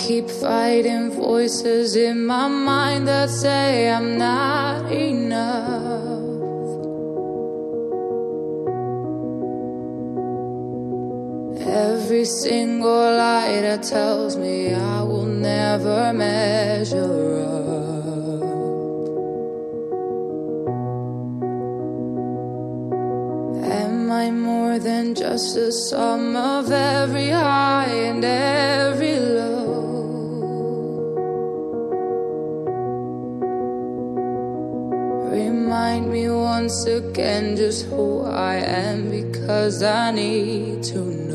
keep fighting voices in my mind that say I'm not enough. Every single lie that tells me I will never measure up. Am I more than just a sum of every high and every low? Remind me once again just who I am, because I need to know.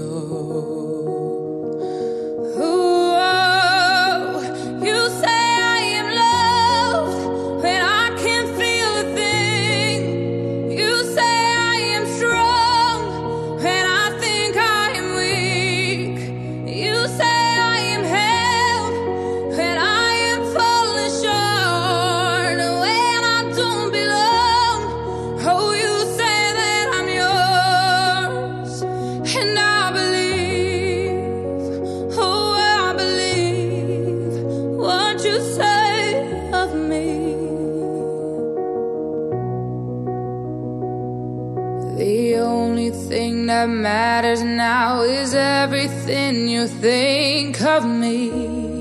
The only thing that matters now is everything you think of me.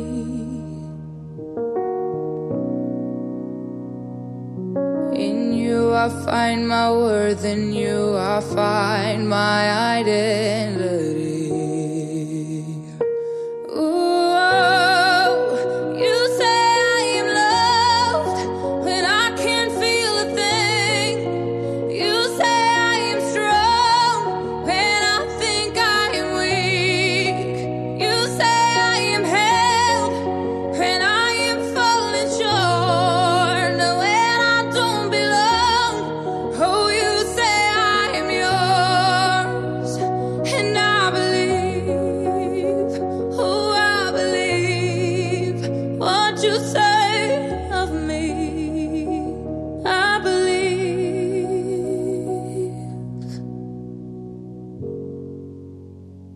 In you I find my worth, in you I find my identity. You say